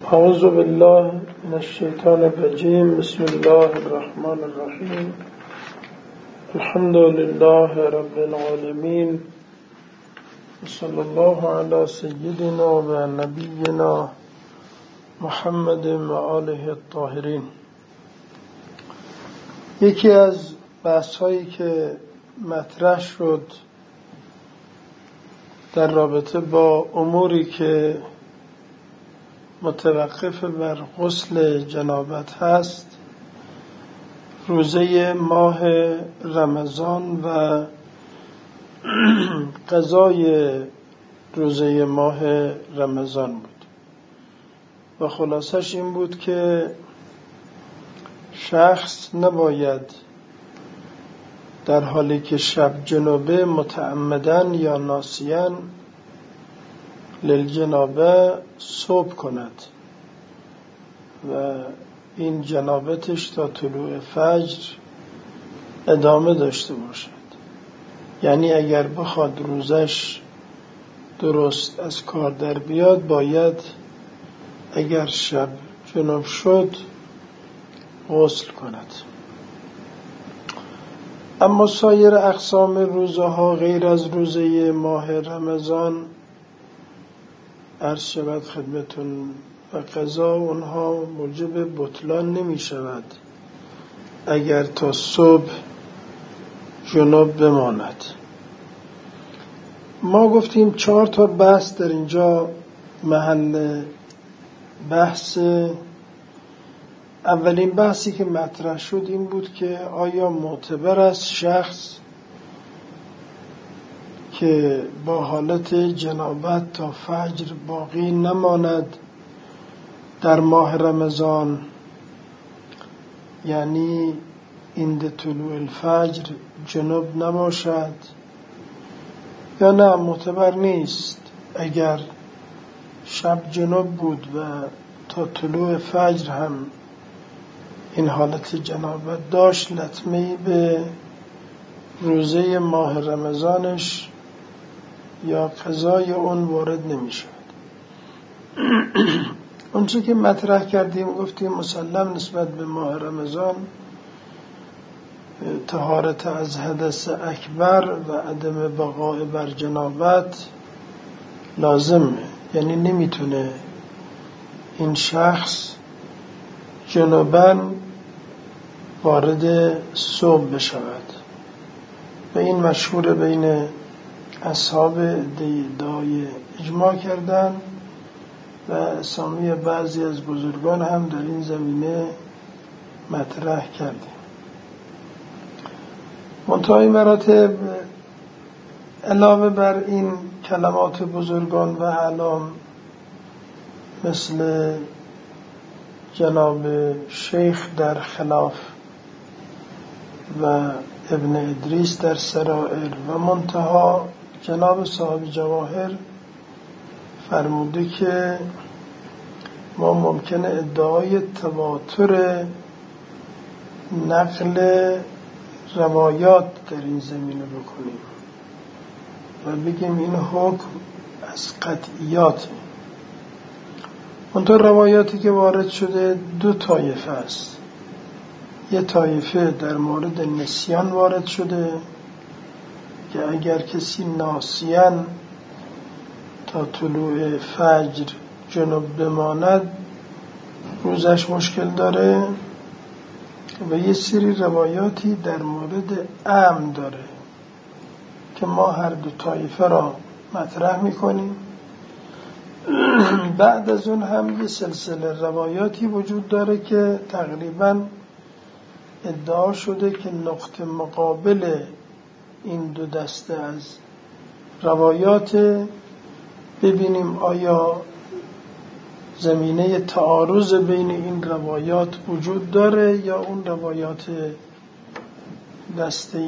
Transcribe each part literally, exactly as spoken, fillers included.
اعوذ بالله من الشیطان الرجیم. بسم الله الرحمن الرحیم. الحمد لله رب العالمین. صلی الله علی سیدنا و نبینا محمد و آله الطاهرین. یکی از بحث هایی که مطرح شد در رابطه با اموری که متوقف بر غسل جنابت هست، روزه ماه رمضان و قضای روزه ماه رمضان بود و خلاصش این بود که شخص نباید در حالی که شب جنابه متعمدن یا ناسیان للجنابه صبح کند و این جنابتش تا طلوع فجر ادامه داشته باشد. یعنی اگر بخواد روزش درست از کار در بیاد، باید اگر شب جنوب شد غسل کند. اما سایر اقسام روزه ها غیر از روزه ماه رمضان، عرض شود خدمتون، و قضا اونها موجب بطلان نمی شود اگر تا صبح جنوب بماند. ما گفتیم چهار تا بحث در اینجا محل بحث. اولین بحثی که مطرح شد این بود که آیا معتبر است شخص که با حالت جنابت تا فجر باقی نماند در ماه رمضان، یعنی عند طلوع الفجر جنوب نباشد، یا نه معتبر نیست اگر شب جنوب بود و تا طلوع فجر هم این حالت جنابت داشت، لطمه‌ای به روزه ماه رمضانش یا قضای اون وارد نمی شود. اونچه که مطرح کردیم گفتیم مسلم نسبت به ماه رمضان طهارت از حدث اکبر و عدم بقاء بر جنابت لازمه، یعنی نمیتونه این شخص جنوباً وارد صبح بشود و این مشهور بین اصحاب ادعای اجماع کردن و اسامی بعضی از بزرگان هم در این زمینه مطرح کردیم. منتهای مراتب علاوه بر این کلمات بزرگان و علام مثل جناب شیخ در خلاف و ابن ادریس در سرائر و منتها جناب صاحب جواهر فرموده که ما ممکنه ادعای تواتر نقل روایات در این زمینه بکنیم و بگیم این حکم از قطعیات. منتها روایاتی که وارد شده دو طایفه است. یه طایفه در مورد نسیان وارد شده که اگر کسی ناسیان تا طلوع فجر جنوب بماند روزش مشکل داره، و یه سری روایاتی در مورد عمد داره که ما هر دو طایفه را مطرح میکنیم. بعد از اون هم یه سلسله روایاتی وجود داره که تقریباً ادعا شده که نقطه مقابل این دو دسته از روایات، ببینیم آیا زمینه تعارض بین این روایات وجود داره یا اون روایات دسته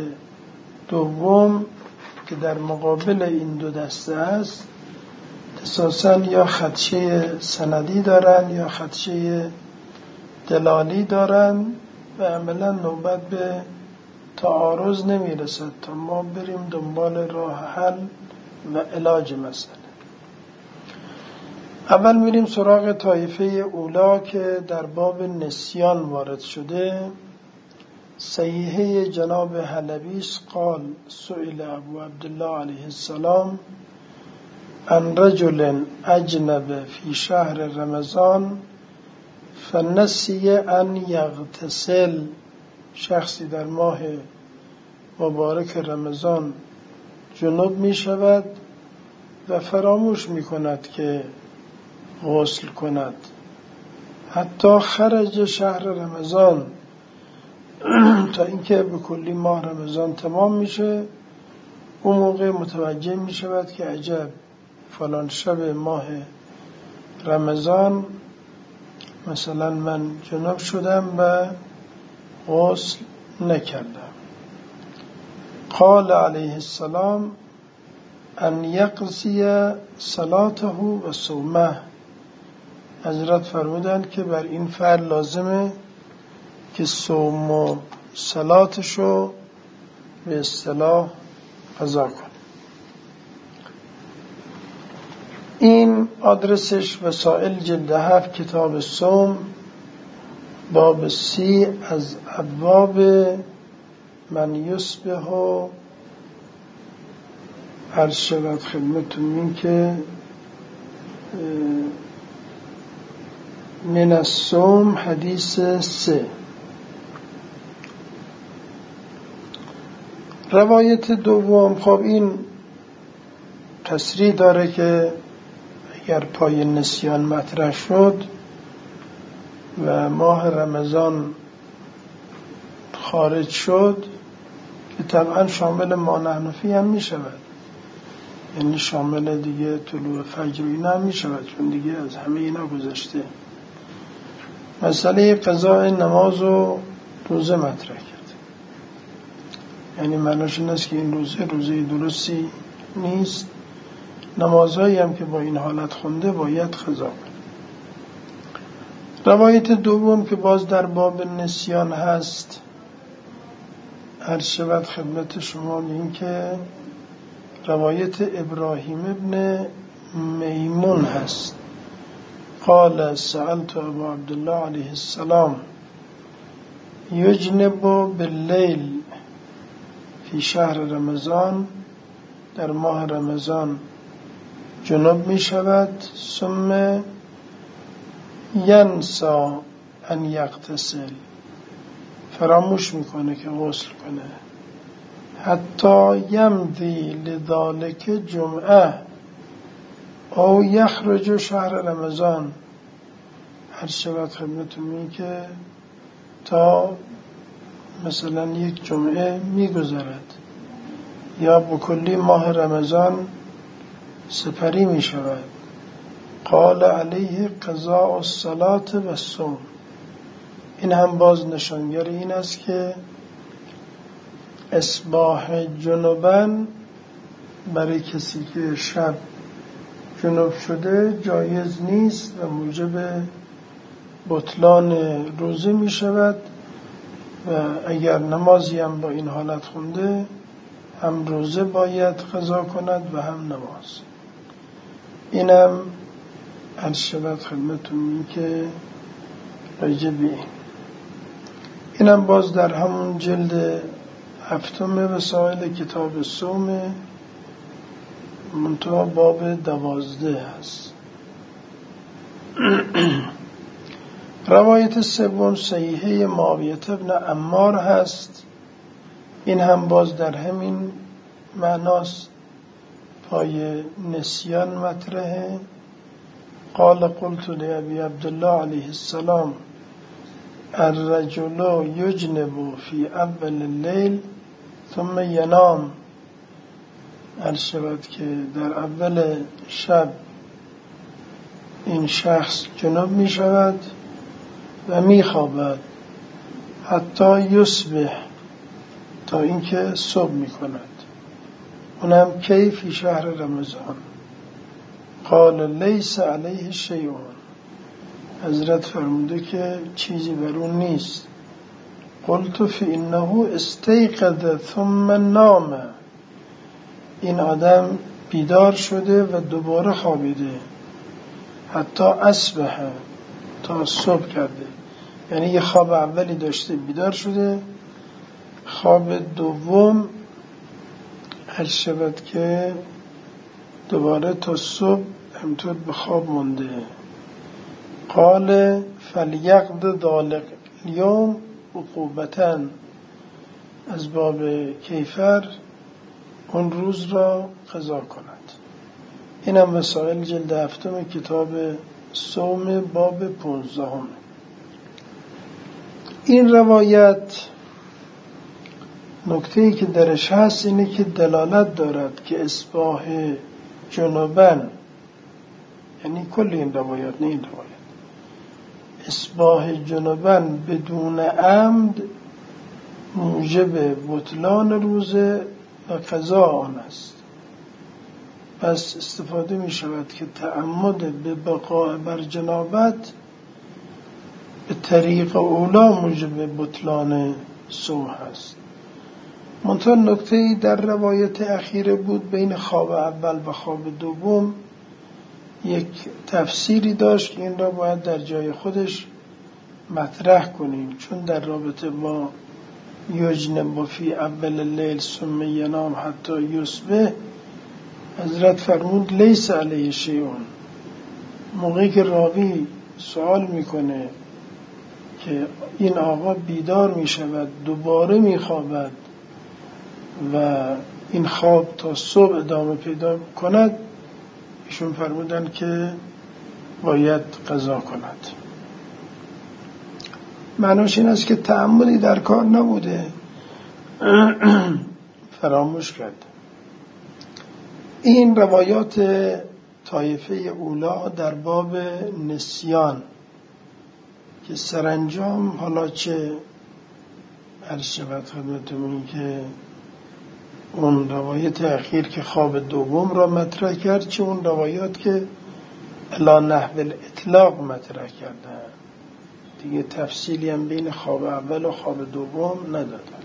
دوم که در مقابل این دو دسته است اساساً یا خدشه سندی دارن یا خدشه دلالی دارن و عملا نوبت به تعارض نمی رسد تا ما بریم دنبال راه حل و علاج مسئله. اول میریم سراغ طایفه اولا که در باب نسیان وارد شده. صحیحه جناب حلبیس قال سئل ابو عبدالله علیه السلام عن رجل اجنب فی شهر رمضان فنسی ان یغتسل. شخصی در ماه مبارک رمضان جنوب می شود و فراموش می کند که غسل کند حتی خرج شهر رمضان تا اینکه به کلی ماه رمضان تمام میشه. اون موقع متوجه می شود که عجب فلان شب ماه رمضان مثلا من جنوب شدم و غسل نکردم. قال علیه السلام ان یقضی صلاته و صومه. حضرت فرمودند که بر این فرد لازمه که صوم و صلاتشو به اصطلاح قضا کنه. این آدرسش وسائل جلد هفت کتاب صوم باب سی از ابواب من یصبح و عرض شود خدمتون این که من الصوم حدیث سه. روایت دوم خب این تصریح داره که اگر پای نسیان مطرح شد و ماه رمضان خارج شد که طبعا شامل ما نحن فیه هم می شود، یعنی شامل دیگه طلوع فجر اینا هم می شود چون دیگه از همه اینا گذشته. مسئله قضاء نماز و روزه مطرح کرد، یعنی معناش این است که این روزه روزه درستی نیست، نمازهایی هم که با این حالت خونده باید قضا کنه. روایت دوم که باز در باب نسیان هست عرض شود خدمت شما این که روایت ابراهیم ابن میمون هست. قال سألت ابو عبدالله علیه السلام یجنب باللیل فی شهر رمضان. در ماه رمضان جنوب می شود ثم ینسا ان یغتسل، فراموش میکنه که غسل کنه حتی یمضی لذالک جمعه او یخرج شهر رمضان. هر شود خدمتون این که تا مثلا یک جمعه میگذرد یا بکلی ماه رمضان سپری می شود. قال علیه قضاء الصلاة و الصوم. این هم باز نشانگر این است که اصباح جنوبن برای کسی که شب جنوب شده جایز نیست و موجب بطلان روزه می شود و اگر نمازی هم با این حالت خونده هم روزه باید قضا کند و هم نماز. اینم عرض شود خدمتون این که راجع به این اینم باز در همون جلد هفتم وسائل کتاب صوم منتها باب دوازده هست. روایت سوم صحیحه معاویه ابن عمار هست. این هم باز در همین معناست، پای نسیان مطرحه. قال قلت لأبي عبدالله علیه السلام الرجل یجنب فی اول اللیل ثم ینام. عرض شود که در اول شب این شخص جنوب می شود و می خوابد حتی یصبح، تا اینکه صبح می کند، اونم کی فی شهر رمضان. قال لیس علیه شیء. حضرت فرموده که چیزی بر اون نیست. قلت فانه استيقظ ثم نام. این آدم بیدار شده و دوباره خوابیده حتی اصبح، تا صبح کرده. یعنی یه خواب اولی داشته بیدار شده، خواب دوم هر شود که دوباره تا صبح همطور به خواب مونده. قال فلیقض ذلک الیوم عقوبةً، از باب کیفر اون روز را قضا کند. این هم مسائل جلد هفتم کتاب صوم باب پونزدهم. این روایت نکته‌ای که درش هست اینه که دلالت دارد که اصباح جنوبن، یعنی کل این روایات، نه این روایت، اصباح جنوبن بدون عمد موجب بطلان روزه و قضا آن است. پس استفاده می شود که تعمد به بقاء بر جنابت به طریق اولا موجب بطلان صوم هست. منتها نکته‌ای در روایت اخیره بود، بین خواب اول و خواب دوم یک تفسیری داشت که این را باید در جای خودش مطرح کنیم، چون در رابطه با یجنب فی اول اللیل ثم ینام حتی یصبح، حضرت فرمود لیس علیه شیئون. موقعی که راوی سوال میکنه که این آقا بیدار میشود دوباره میخوابد و این خواب تا صبح ادامه پیدا کند، ایشون فرمودن که باید قضا کند. معناش این است که تعمدی در کار نبوده، فراموش کرد. این روایات طایفه اولا در باب نسیان که سرانجام حالا چه عرض شود خدمتمون که اون روایت اخیر که خواب دوم را مطرح کرد، چه اون روایات که الی نحو الاطلاق مطرح کردن، دیگه تفصیلی هم بین خواب اول و خواب دوم ندادن.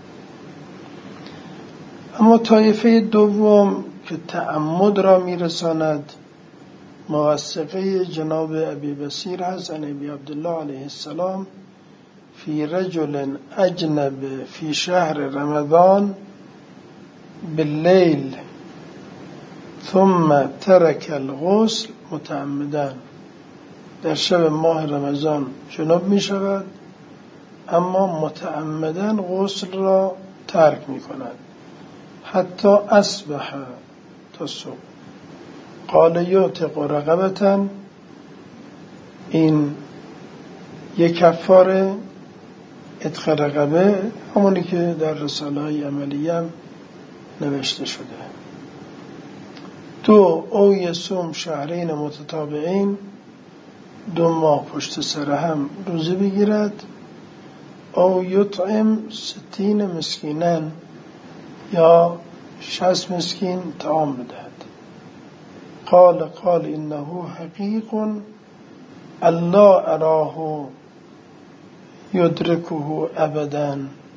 اما طایفه دوم که تعمد را میرساند، موثقه جناب ابی بصیر هست عن ابی عبدالله علیه السلام فی رجل اجنب فی شهر رمضان باللیل ثم ترک الغسل متعمدن. در شب ماه رمضان جنوب می شود اما متعمدن غسل را ترک می کند حتی اصبح، تا صبح. قال یعتق رقبة، این یک کفاره عتق رقبه، همونی که در رساله های عملیه هم نوشته شده. دو او یصوم شهرین متتابعین، دو ماه پشت سر هم روزه بگیرد. او یطعم ستین مسکینن، یا شصت مسکین طعام بدهد. قال قال انه حقیق الله اراه یدرکه ابدا.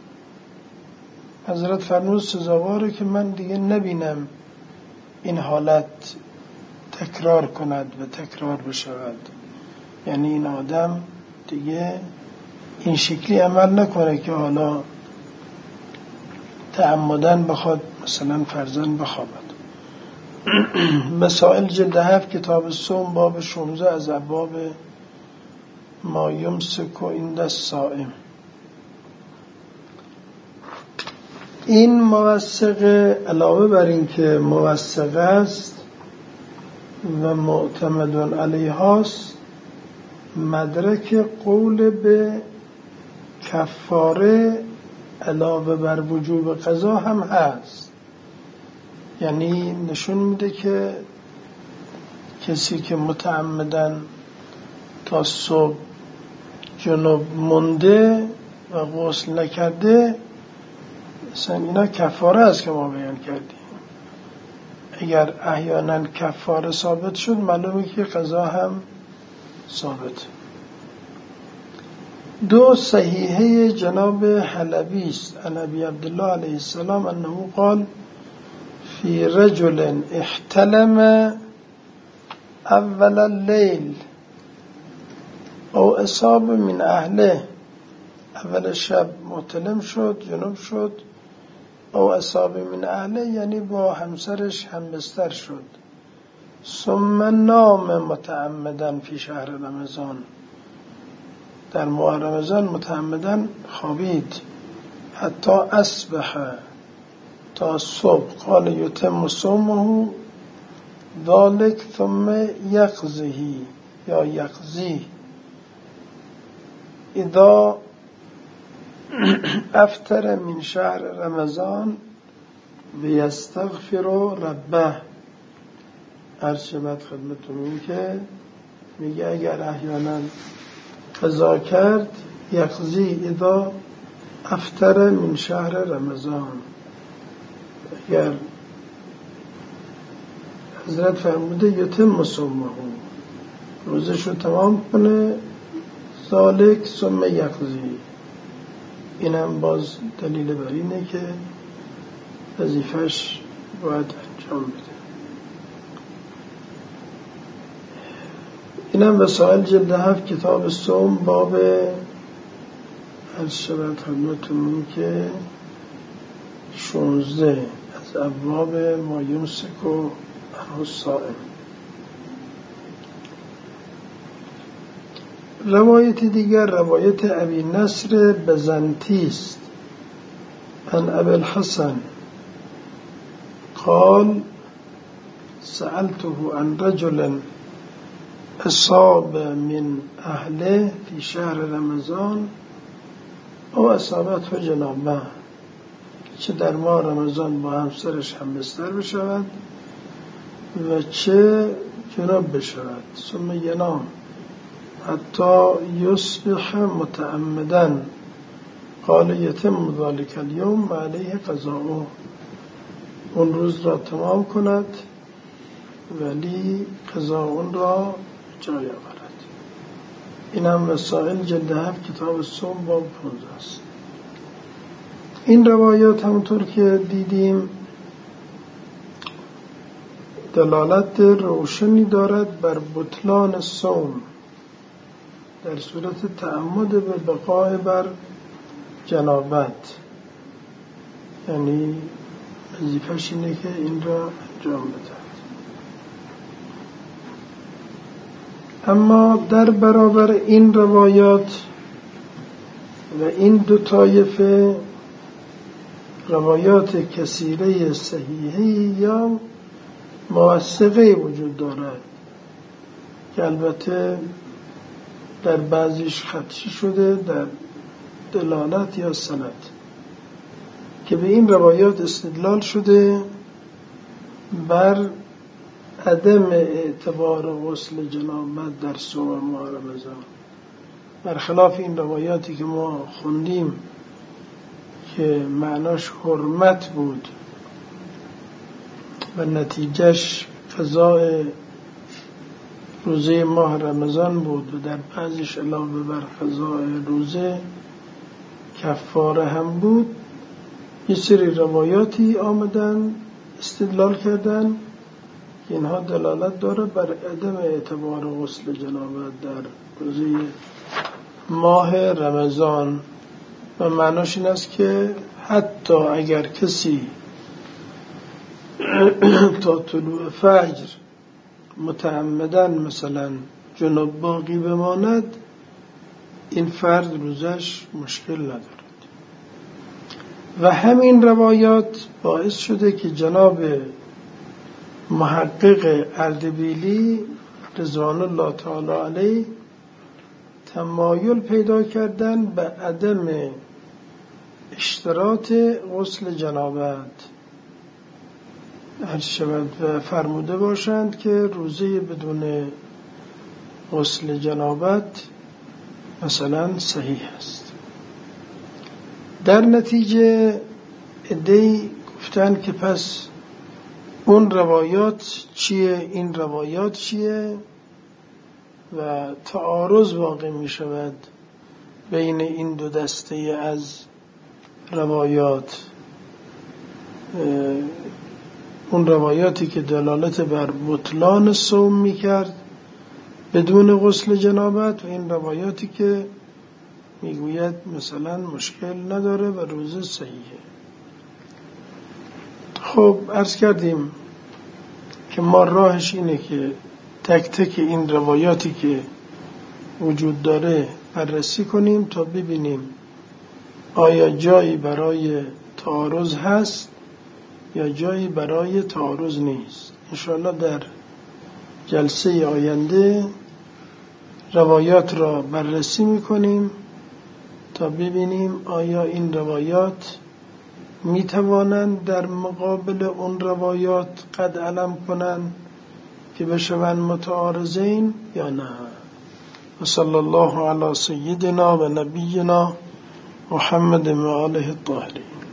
حضرت فرمود سزاواره که من دیگه نبینم این حالت تکرار کند و تکرار بشود، یعنی این آدم دیگه این شکلی عمل نکنه که حالا تعمدن بخواد مثلا فرزن بخوابد. مسائل جلد هفت کتاب صوم باب شانزده از ابواب ما یمسک عند الصائم. این موثقه علاوه بر این که موثقه است و معتمدون علیهاست، مدرک قول به کفاره علاوه بر وجوب قضا هم هست. یعنی نشون میده که کسی که متعمدن تا صبح جنوب مونده و غسل نکرده، مثلا اینا کفاره است که ما بیان کردیم. اگر احیانا کفاره ثابت شد، معلومه که قضا هم ثابت. دو صحیحه جناب حلبی است عن ابی عبدالله علیه السلام انه قال فی رجل احتلم اول اللیل او اصاب من اهله، اول شب محتلم شد، جنوب شد. او اصاب من اهله یعنی با همسرش همبستر شد. ثم نام متعمدن فی شهر رمضان، در ماه رمضان متعمدن خوابید. حتی اصبح، تا صبح. قال یتم صومه ذلك ثم یقضیه یا یقضی اذا افطر من شهر رمضان بیستغفر ربه. عرض بعد خدمتون این که میگه اگر احیانا قضا کرد یقضی اذا افطر من شهر رمضان، اگر حضرت فرموده یتم صومه، روزش رو تمام کنه، ذالک ثم یقضی. این هم باز دلیل بر اینه که وظیفش باید انجام بده. این هم وسائل جلد هفت کتاب صوم باب الشبت خدمتون که شونزده از ابواب ما یمسک و عنه الصائم. روایت دیگر روایت ابی نصر بزنتی است عن ابی الحسن قال سألته عن رجل اصاب من اهله فی شهر رمضان او اصابته جنابه، چه در ماه رمضان با همسرش همبستر بشود و چه جناب بشود. ثم ینام حتی یصبح متعمدا. قال یتم ذلك اليوم و علیه قضاؤه، اون روز را تمام کند ولی قضا اون را جای آورد. این هم وسائل جلد هفت کتاب صوم باب پانزده است. این روایات همونطور که دیدیم دلالت روشنی دارد بر بطلان صوم در صورت تعمد به بقای بر جنابت، یعنی وظیفه‌اش اینه که این را انجام بده. اما در برابر این روایات و این دو طایفه روایات کثیره صحیحه یا موثقه وجود دارد که البته در بعضیش خدشی شده در دلالت یا سند، که به این روایات استدلال شده بر عدم اعتبار غسل جنابت در صوم ماه رمضان، برخلاف این روایاتی که ما خوندیم که معناش حرمت بود و نتیجهش قضاء روزه ماه رمضان بود و در بعضیش علاوه بر قضاء روزه کفاره هم بود. یه سری روایاتی آمدن استدلال کردن که اینها دلالت داره بر عدم اعتبار غسل جنابت در روزه ماه رمضان و معناش این است که حتی اگر کسی تا طلوع فجر متعمدن مثلا جنوب باقی بماند، این فرد روزش مشکل ندارد. و همین روایات باعث شده که جناب محقق اردبیلی رضوان الله تعالی علیه تمایل پیدا کردن به عدم اشتراط غسل جنابت هر شود و فرموده باشند که روزه بدون غسل جنابت مثلا صحیح است. در نتیجه عده‌ای گفتن که پس اون روایات چیه این روایات چیه و تعارض واقع می شود بین این دو دسته از روایات. اون روایاتی که دلالت بر بطلان صوم می کرد بدون غسل جنابت و این روایاتی که میگوید مثلا مشکل نداره و روزه صحیحه. خب عرض کردیم که ما راهش اینه که تک تک این روایاتی که وجود داره بررسی کنیم تا ببینیم آیا جایی برای تعارض هست یا جایی برای تعارض نیست. انشاءالله در جلسه آینده روایات را بررسی میکنیم تا ببینیم آیا این روایات میتوانند در مقابل اون روایات قد علم کنند که بشوند متعارضین یا نه. و صلی الله علی سیدنا و نبینا محمد و آله الطاهرین.